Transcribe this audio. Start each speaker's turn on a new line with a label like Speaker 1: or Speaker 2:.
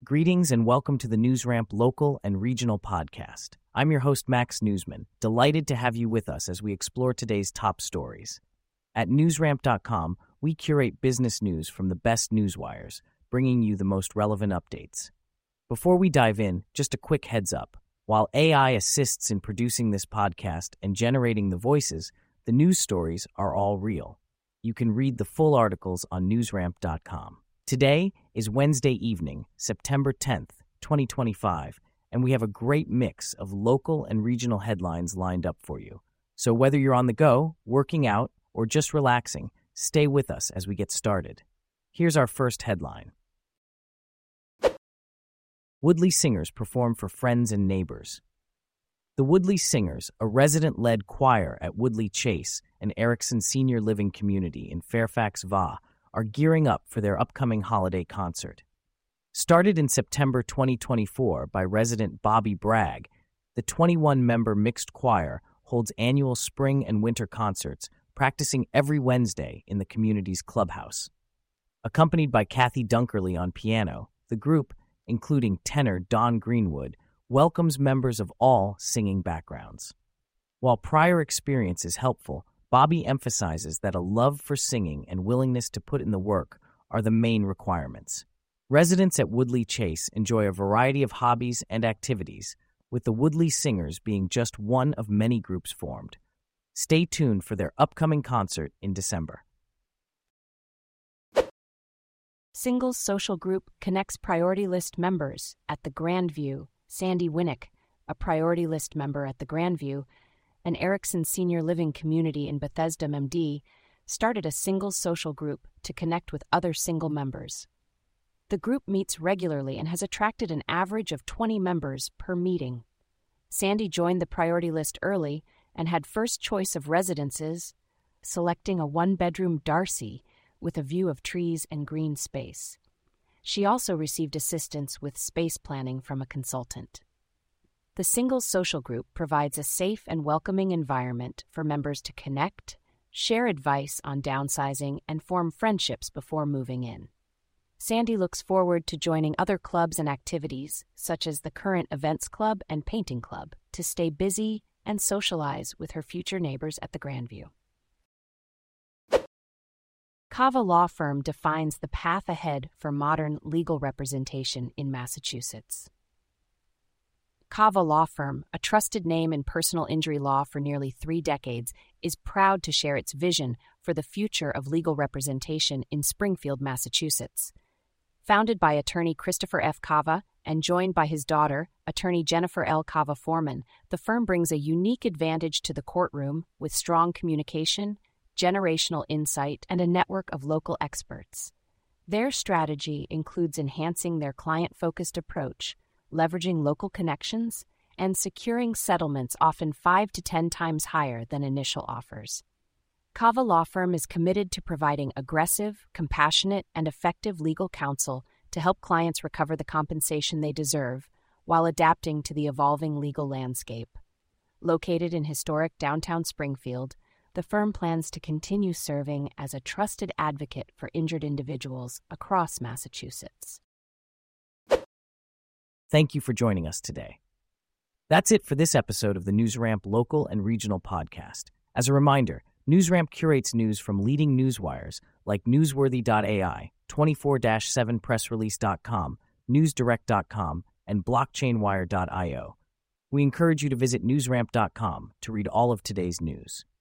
Speaker 1: Greetings and welcome to the NewsRamp local and regional podcast. I'm your host, Max Newsman, delighted to have you with us as we explore today's top stories. At newsramp.com, we curate business news from the best newswires, bringing you the most relevant updates. Before we dive in, just a quick heads up. While AI assists in producing this podcast and generating the voices, the news stories are all real. You can read the full articles on newsramp.com. Today is Wednesday evening, September 10th, 2025, and we have a great mix of local and regional headlines lined up for you. So whether you're on the go, working out, or just relaxing, stay with us as we get started. Here's our first headline. Woodley Singers perform for friends and neighbors. The Woodley Singers, a resident-led choir at Woodley Chase, an Erickson senior living community in Fairfax, VA, are gearing up for their upcoming holiday concert. Started in September 2024 by resident Bobby Bragg, the 21-member mixed choir holds annual spring and winter concerts, practicing every Wednesday in the community's clubhouse. Accompanied by Kathy Dunkerley on piano, the group, including tenor Don Greenwood, welcomes members of all singing backgrounds. While prior experience is helpful, Bobby emphasizes that a love for singing and willingness to put in the work are the main requirements. Residents at Woodley Chase enjoy a variety of hobbies and activities, with the Woodley Singers being just one of many groups formed. Stay tuned for their upcoming concert in December.
Speaker 2: Singles Social Group connects Priority List members at the Grandview. Sandy Winnick, a Priority List member at the Grandview, an Erickson senior living community in Bethesda, MD, started a singles social group to connect with other single members. The group meets regularly and has attracted an average of 20 members per meeting. Sandy joined the Priority List early and had first choice of residences, selecting a one-bedroom Darcy with a view of trees and green space. She also received assistance with space planning from a consultant. The Singles Social Group provides a safe and welcoming environment for members to connect, share advice on downsizing, and form friendships before moving in. Sandy looks forward to joining other clubs and activities, such as the Current Events Club and Painting Club, to stay busy and socialize with her future neighbors at the Grandview. Cava Law Firm defines the path ahead for modern legal representation in Massachusetts. Cava Law Firm, a trusted name in personal injury law for nearly 3 decades, is proud to share its vision for the future of legal representation in Springfield, Massachusetts. Founded by attorney Christopher F. Cava and joined by his daughter, attorney Jennifer L. Cava Foreman, the firm brings a unique advantage to the courtroom with strong communication, generational insight, and a network of local experts. Their strategy includes enhancing their client-focused approach, leveraging local connections, and securing settlements often 5 to 10 times higher than initial offers. Cava Law Firm is committed to providing aggressive, compassionate, and effective legal counsel to help clients recover the compensation they deserve while adapting to the evolving legal landscape. Located in historic downtown Springfield, the firm plans to continue serving as a trusted advocate for injured individuals across Massachusetts.
Speaker 1: Thank you for joining us today. That's it for this episode of the NewsRamp local and regional podcast. As a reminder, NewsRamp curates news from leading newswires like Newsworthy.ai, 24-7pressrelease.com, NewsDirect.com, and BlockchainWire.io. We encourage you to visit NewsRamp.com to read all of today's news.